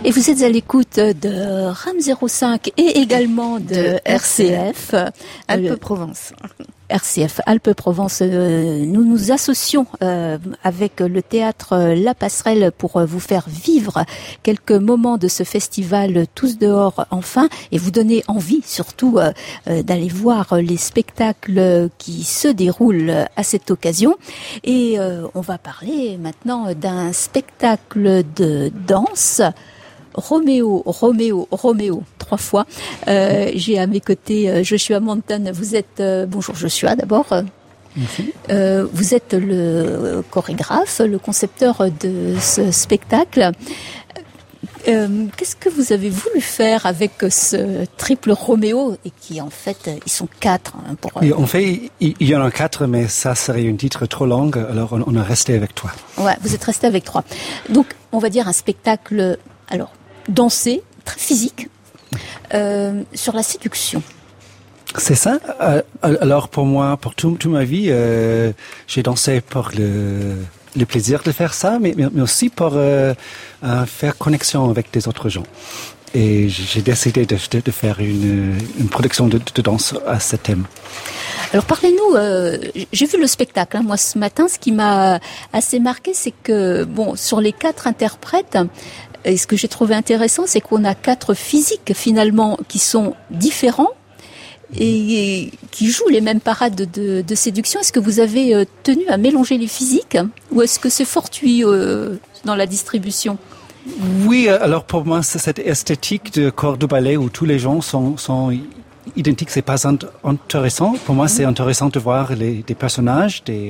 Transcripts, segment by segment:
Et vous êtes à l'écoute de RAM 05 et également de RCF. Alpes-Provence. RCF Alpes-Provence, nous nous associons avec le théâtre La Passerelle pour vous faire vivre quelques moments de ce festival Tous dehors enfin et vous donner envie surtout d'aller voir les spectacles qui se déroulent à cette occasion. Et on va parler maintenant d'un spectacle de danse. Roméo, 3 fois. J'ai à mes côtés Joshua Montan. Vous êtes bonjour Joshua d'abord. Merci. Vous êtes le chorégraphe, le concepteur de ce spectacle. Qu'est-ce que vous avez voulu faire avec ce triple Roméo et qui en fait ils sont 4 pour. Oui, en fait, il y en a 4, mais ça serait un titre trop long, alors on a resté avec 3. Ouais, vous êtes resté avec 3. Donc on va dire un spectacle. Alors. Danser, très physique, sur la séduction. C'est ça. Alors pour moi, pour toute ma vie, j'ai dansé pour le plaisir de faire ça, mais aussi pour faire connexion avec des autres gens. Et j'ai décidé de faire une production de danse à ce thème. Alors parlez-nous, j'ai vu le spectacle, moi ce matin, ce qui m'a assez marqué, c'est que, bon, sur les 4 interprètes, et ce que j'ai trouvé intéressant, c'est qu'on a 4 physiques finalement qui sont différents et qui jouent les mêmes parades de séduction. Est-ce que vous avez tenu à mélanger les physiques ou est-ce que c'est fortuit dans la distribution ? Oui, alors pour moi, c'est cette esthétique de corps de ballet où tous les gens sont identiques, c'est pas intéressant. Pour moi, c'est intéressant de voir des personnages, des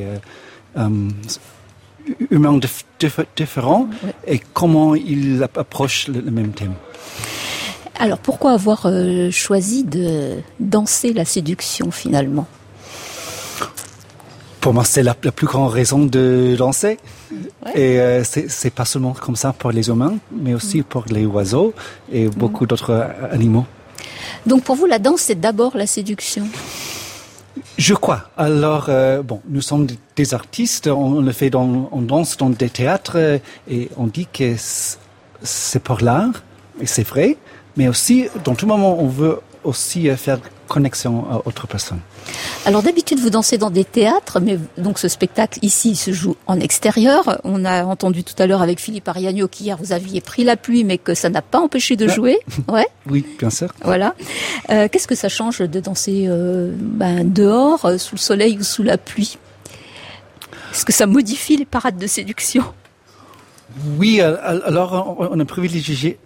humains différents et comment ils approchent le même thème. Alors pourquoi avoir choisi de danser la séduction finalement ? Pour moi, c'est la plus grande raison de danser. Ouais. Et c'est pas seulement comme ça pour les humains, mais aussi pour les oiseaux et beaucoup d'autres animaux. Donc pour vous, la danse, c'est d'abord la séduction ? Je crois. Alors, nous sommes des artistes, on le fait on danse dans des théâtres et on dit que c'est pour l'art, et c'est vrai, mais aussi, dans tout moment, on veut aussi faire connexion à autres personnes. Alors d'habitude, vous dansez dans des théâtres, mais donc ce spectacle ici se joue en extérieur. On a entendu tout à l'heure avec Philippe Ariagno qu'hier vous aviez pris la pluie, mais que ça n'a pas empêché de jouer. Ouais. Oui, bien sûr. Voilà. Qu'est-ce que ça change de danser dehors, sous le soleil ou sous la pluie ? Est-ce que ça modifie les parades de séduction ? Oui, alors on a privilégié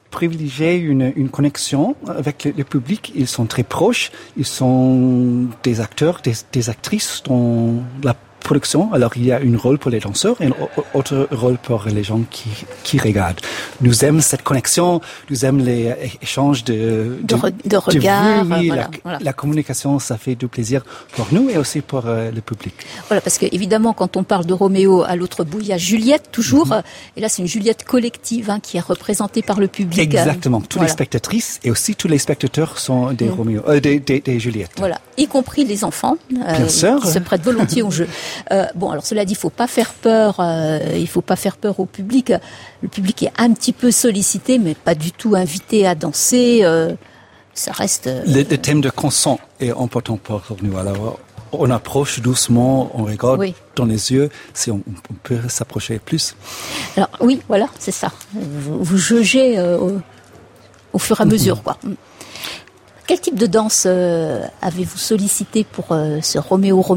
une connexion avec le public. Ils sont très proches. Ils sont des acteurs, des actrices dans la production. Alors il y a un rôle pour les danseurs et un autre rôle pour les gens qui regardent. Nous aimons cette connexion. Nous aimons les échanges de regards. De vues, voilà. La communication, ça fait du plaisir pour nous et aussi pour le public. Voilà, parce que évidemment, quand on parle de Roméo, à l'autre bout, il y a Juliette toujours. Et là, c'est une Juliette collective qui est représentée par le public. Exactement. Toutes les spectatrices et aussi tous les spectateurs sont des Roméo, des Juliettes. Voilà, y compris les enfants Bien sûr. qui se prêtent volontiers au jeu. Alors cela dit, il faut pas faire peur au public. Le public est un petit peu sollicité, mais pas du tout invité à danser. Ça reste. Le thème de consent est important pour nous. Alors, on approche doucement, on regarde dans les yeux, si on peut s'approcher plus. Alors oui, voilà, c'est ça. Vous jaugez au fur et à mesure, quoi. Quel type de danse avez-vous sollicité pour ce Roméo ?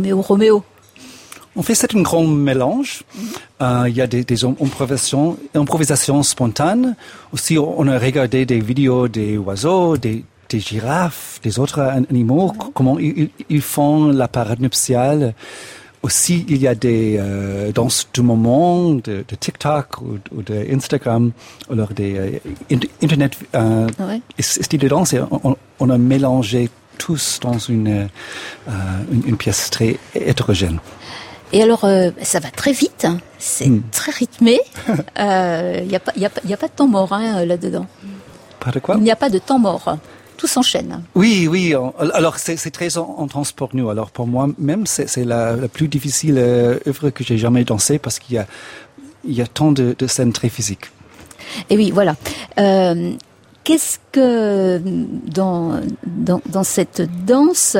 En fait, c'est un grand mélange. Il y a des improvisations spontanées. Aussi, on a regardé des vidéos des oiseaux, des girafes, des autres animaux, comment ils font la parade nuptiale. Aussi, il y a des danses du moment, de TikTok ou de Instagram, alors des Internet styles de danse. Et on a mélangé tous dans une pièce très hétérogène. Et alors, ça va très vite, c'est très rythmé. Il y a pas de temps mort là-dedans. Pas de quoi ? Il n'y a pas de temps mort. Tout s'enchaîne. Oui. Alors, c'est très intense pour nous. Alors, pour moi-même, c'est la plus difficile œuvre que j'ai jamais dansée parce qu'il y a tant de scènes très physiques. Et oui, voilà. Qu'est-ce que dans cette danse,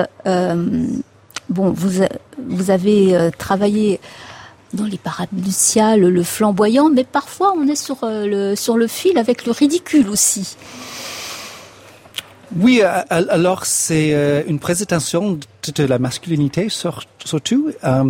vous avez travaillé dans les parades nuptiales, le flamboyant, mais parfois on est sur le fil avec le ridicule aussi. Oui, alors c'est une présentation de la masculinité surtout,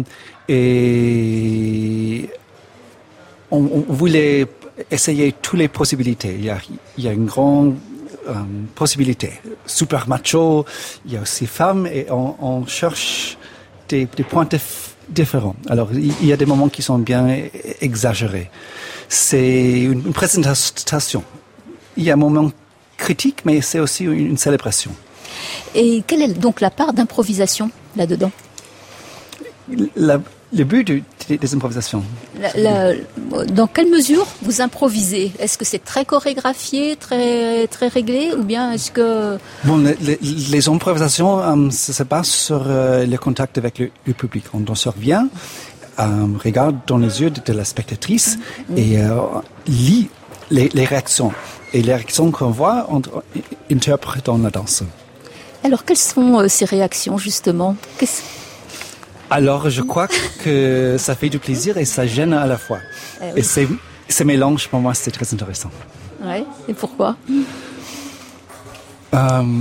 et on voulait essayer toutes les possibilités. Il y a une grande possibilité. Super macho, il y a aussi femmes, et on cherche des points différents. Alors, il y a des moments qui sont bien exagérés. C'est une présentation. Il y a un moment critique, mais c'est aussi une célébration. Et quelle est donc la part d'improvisation là-dedans? Le but des improvisations. Dans quelle mesure vous improvisez? Est-ce que c'est très chorégraphié, très réglé, ou bien est-ce que... Bon, les improvisations se basent sur le contact avec le public. On danseur vient, regarde dans les yeux de la spectatrice et lit les réactions. Et les réactions qu'on voit, on interprète dans la danse. Alors, quelles sont ces réactions, justement? Alors, je crois que ça fait du plaisir et ça gêne à la fois. Oui. Et ces mélanges, pour moi, c'est très intéressant. Ouais. Et pourquoi? C'est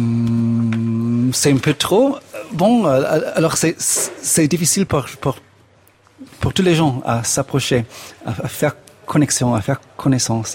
un peu trop. Bon, alors c'est difficile pour tous les gens à s'approcher, à faire connexion, à faire connaissance.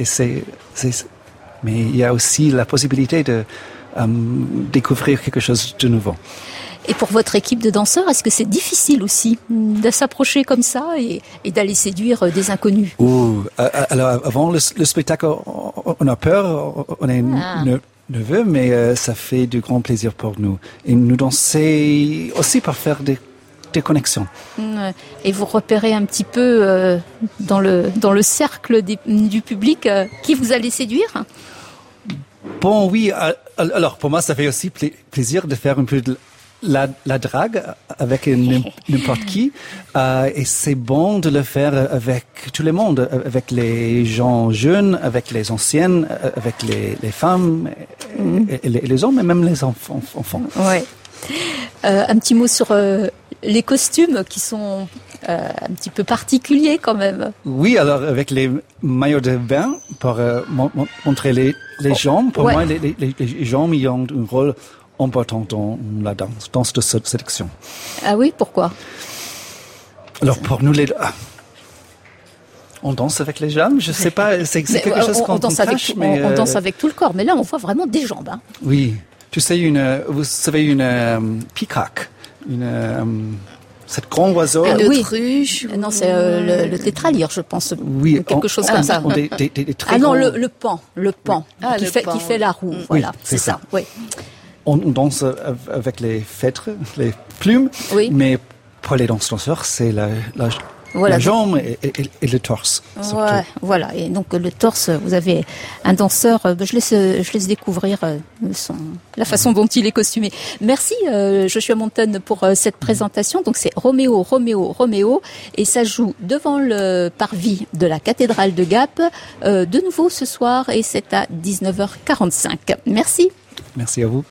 Mais il y a aussi la possibilité de découvrir quelque chose de nouveau. Et pour votre équipe de danseurs, est-ce que c'est difficile aussi de s'approcher comme ça et d'aller séduire des inconnus? Alors, avant le spectacle, on a peur, on est nerveux, mais ça fait du grand plaisir pour nous. Et nous danser aussi pour faire des connexions. Et vous repérez un petit peu dans le cercle du public qui vous allez séduire? Bon, oui. Alors, pour moi, ça fait aussi plaisir de faire un peu de la drague avec n'importe qui. Et c'est bon de le faire avec tout le monde, avec les gens jeunes, avec les anciennes, avec les femmes, et les hommes et même les enfants. Ouais. Un petit mot sur les costumes qui sont un petit peu particuliers quand même. Oui, alors avec les maillots de bain pour montrer les jambes. Pour moi, les jambes ils ont un rôle important dans la danse de sélection. Ah oui, pourquoi? Alors pour nous on danse avec les jambes, je sais pas, c'est quelque chose qu'on cache, mais on danse avec tout le corps, mais là on voit vraiment des jambes. Hein. Oui, tu sais vous savez une peacock, cette grand oiseau. L'autruche. Non, c'est le tétralyre, je pense. Oui, quelque chose comme ça. Non, le pan, qui fait la roue. Voilà, c'est ça. Oui. On danse avec les fêtres, les plumes, mais pour les danseurs, c'est la jambe et le torse. Ouais, voilà. Et donc le torse, vous avez un danseur. Je laisse découvrir la façon dont il est costumé. Merci Joshua Monton pour cette présentation. Donc c'est Roméo, et ça joue devant le parvis de la cathédrale de Gap de nouveau ce soir et c'est à 19h45. Merci. Merci à vous.